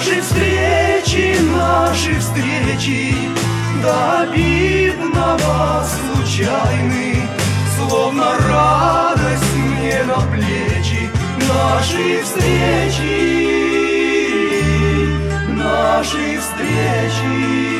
наши встречи до обидного случайны, словно радость мне на плечи. Наши встречи, наши встречи.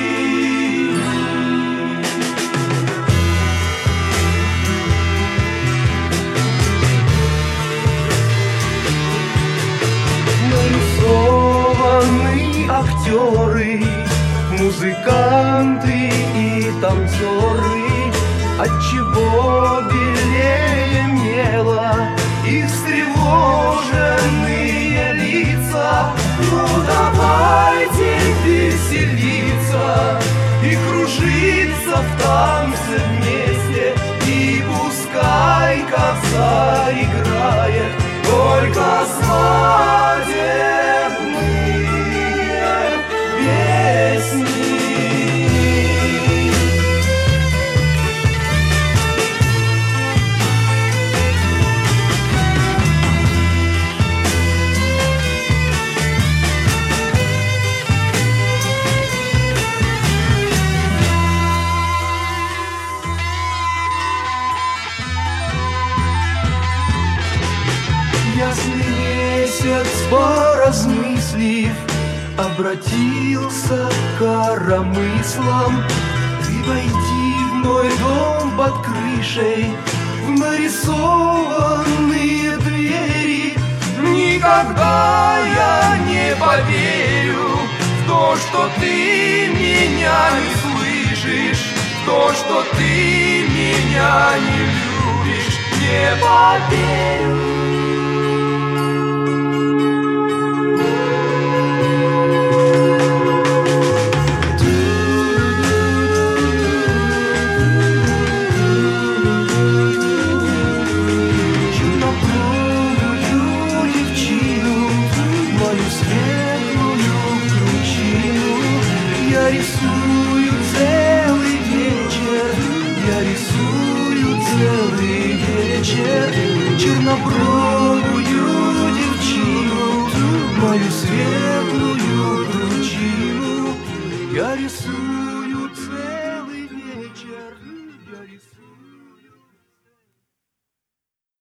Актеры, музыканты и танцоры, отчего белее мела их встревоженные лица. Ну давайте веселиться и кружиться в танце вместе, и пускай коса играет только свадебные песни. Ясный месяц, поразмыслив, обратился к коромыслам. Ты войди в мой дом под крышей, в нарисованные двери. Никогда я не поверю в то, что ты меня не слышишь, в то, что ты меня не любишь. Не поверю. Я рисую целый вечер, я рисую целый вечер чернобровую девчину, мою светлую кручину. Я рисую